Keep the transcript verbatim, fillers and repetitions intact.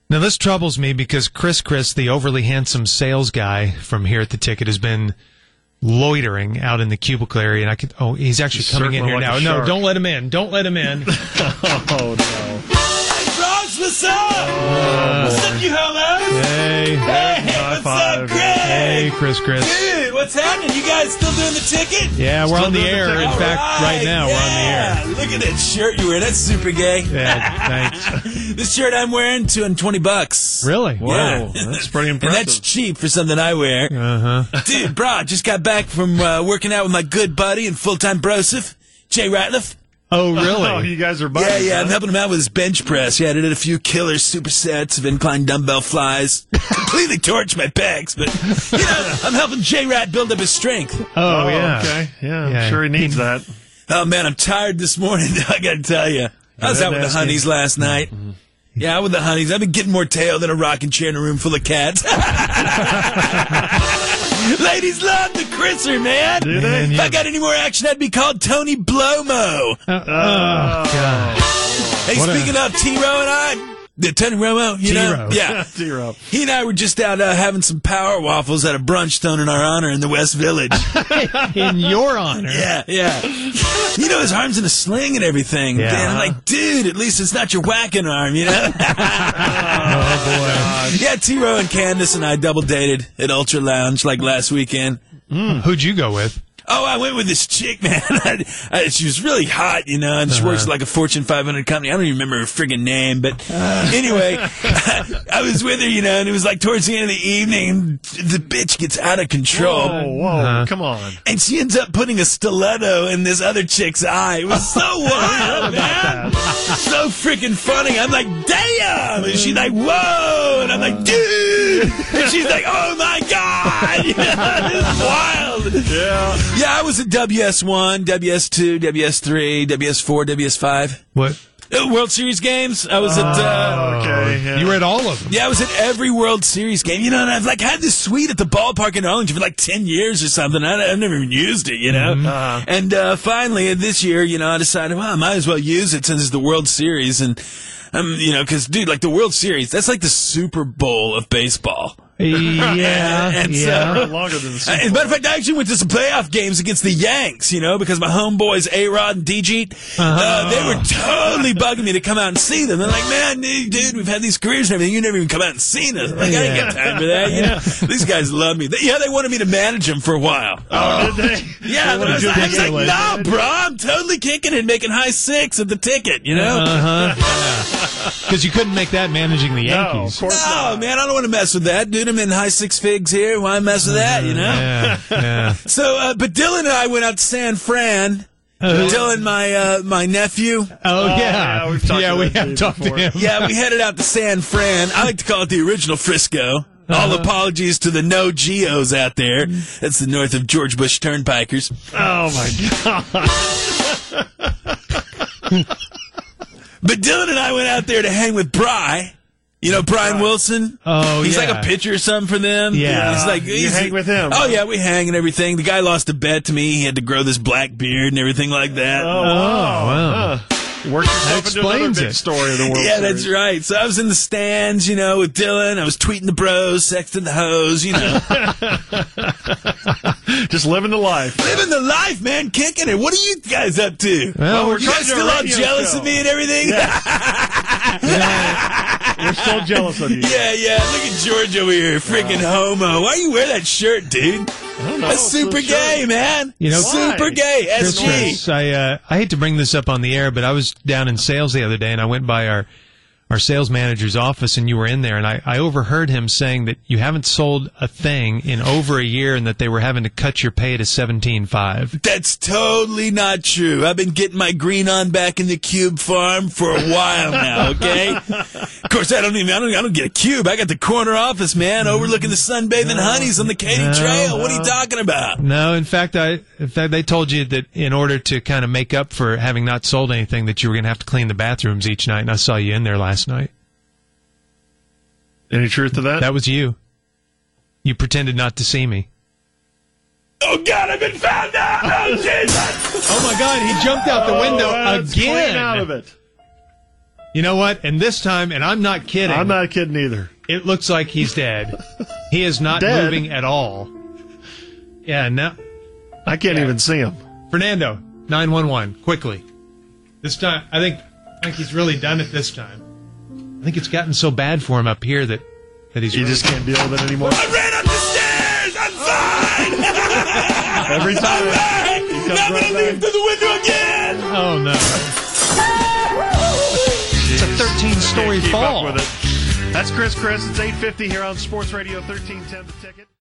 Now, this troubles me because Chris Chris, the overly handsome sales guy from here at the Ticket, has been loitering out in the cubicle area, and I could. Oh, he's actually He's coming in here circling like now. a No, shark. don't let him in. Don't let him in. Oh, no. Hey, Ross, what's up? Uh, what's up, you homos? Hey. Hey, High what's five. up, Greg? Hey, Chris Chris. Dude, what's happening? You guys still doing the Ticket? Yeah, we're Still on the doing the air. Ticket. In fact, All right now, yeah. we're on the air. Look at that shirt you're wearing. That's super gay. Yeah, thanks. This shirt I'm wearing, two hundred twenty bucks. Really? Whoa, Yeah. that's pretty And impressive. that's cheap for something I wear. Uh-huh. Dude, bro, just got back from uh, working out with my good buddy and full-time brosif, Jay Ratliff. Oh, really? Oh, you guys are Yeah, buddies, yeah, I'm huh? helping him out with his bench press. Yeah, I did a few killer supersets of incline dumbbell flies. Completely torched my pecs, but, you know, I'm helping J-Rat build up his strength. Oh, Oh, yeah. okay. Yeah, I'm Yeah. sure he needs that. Oh, man, I'm tired this morning, I gotta tell you. I was Yeah, out with the that's honeys good. last night. Yeah, out with the honeys. I've been getting more tail than a rocking chair in a room full of cats. Ladies love the Chrisser, man. Do they? Man, If yeah. I got any more action, I'd be called Tony Blomo. Uh, oh, God. Hey, What a- speaking of T-Row and I, the Tony Romo, you know? T-Row. Yeah. Zero. He and I were just out uh, having some power waffles at a brunch thrown in our honor in the West Village. In your honor. Yeah, yeah. You know, his arm's in a sling and everything. Yeah. And I'm like, dude, at least it's not your whacking arm, you know? Oh, Yeah, T-Row and Candace and I double dated at Ultra Lounge like last weekend. boy. Who'd you go with? Oh, I went with this chick, man. I, I, she was really hot, you know, and she works at like a Fortune five hundred company. I don't even remember her friggin' name, but anyway, I was with her, you know, and it was like towards the end of the evening, the bitch gets out of control. Whoa, whoa, Uh-huh. come on. And she ends up putting a stiletto in this other chick's eye. It was so wild, man. So freaking funny. I'm like, damn. And she's like, whoa. And I'm like, dude. And she's like, oh my God. You know, it's wild. Yeah. Yeah, I was at W S one, W S two, W S three, W S four, W S five. What? Uh, World Series games. I was at, uh, Okay. Yeah. You were at all of them. yeah, I was at every World Series game. You know, and I've like had this suite at the ballpark in Arlington for like ten years or something. I, I've never even used it, you know? Uh-huh. And uh, finally, uh, this year, you know, I decided, well, I might as well use it since it's the World Series. And, um, you know, because, dude, like the World Series, that's like the Super Bowl of baseball. Yeah, And so- yeah. Longer than the Uh, Super As a Bowl. matter of fact, I actually went to some playoff games against the Yanks, you know, because my homeboys A-Rod and D-Jeet, uh, they were totally bugging me to come out and see them. They're like, man, dude, dude, we've had these careers and everything. You never even come out and seen us. I'm like, I ain't got time for that. You know, these guys love me. They, yeah, they wanted me to manage them for a while. Oh, did they? Yeah, They but I was, wanted I was like, you to nah, bro, I'm totally kicking it and making high six at the Ticket, you know? Uh-huh. Because you couldn't make that managing the No, of Yankees. course No, not. man, I don't want to mess with that. Dude, I'm in high six figs here. Why mess with that, you know? Yeah, yeah. So, uh, but Dylan and I went out to San Fran. Dylan, my uh, my nephew. Oh, yeah. yeah, we've talked yeah, to we that have dude talked before. to him. Yeah, we headed out to San Fran. I like to call it the original Frisco. All apologies to the no Geos out there. That's the north of George Bush Turnpikers. Oh, my God. But Dylan and I went out there to hang with Bry. You know Brian Wilson? Oh, He's yeah. like a pitcher or something for them. Yeah. He's like, You he's, hang with him. Oh, yeah, we hang and everything. The guy lost a bet to me. He had to grow this black beard and everything like that. Oh, wow. wow. Huh. Work yourself That into another explains big it. story of the world. Yeah, that's Series. right. So I was in the stands, you know, with Dylan. I was tweeting the bros, sexting the hoes, you know. Just living the life. Living the life, man, kicking it. What are you guys up to? Well, we're you trying guys to do a still all radio jealous show. of me and everything? We're still jealous of you. Yeah, yeah. Look at George over here, freaking homo. Why you wear that shirt, dude? I don't know. That's It's super the shirt. gay, man. You know- super Why? gay. Chris, S G. Chris, I uh, I hate to bring this up on the air, but I was down in sales the other day, and I went by our our sales manager's office, and you were in there, and I, I overheard him saying that you haven't sold a thing in over a year, and that they were having to cut your pay to seventeen five. That's totally not true. I've been getting my green on back in the cube farm for a while now, okay? Of course, I don't even, I don't, I don't get a cube. I got the corner office, man, overlooking the sunbathing honeys on the Katy No. Trail. What are you talking about? No, in fact, I in fact they told you that in order to kind of make up for having not sold anything, that you were going to have to clean the bathrooms each night, and I saw you in there last night. Any truth to that? That was you. You pretended not to see me. Oh, God, I've been found out! Oh, Jesus! Oh my God, he jumped out the window Oh, that's again. clean out of it. You know what? And this time, and I'm not kidding. I'm not kidding either. It looks like he's dead. He is not Dead? moving at all. Yeah, no. I can't Yeah. even see him. Fernando, nine one one, quickly. This time, I think, I think he's really done it this time. I think it's gotten so bad for him up here that, that he's You really- just can't deal with it anymore. I ran up the stairs. I'm fine. Every time. I'm back. He comes Now I'm right gonna leave back. through the window again. Oh, no. It's a thirteen-story Can't keep fall. up with it. That's Chris Chris. It's eight fifty here on Sports Radio thirteen ten The Ticket.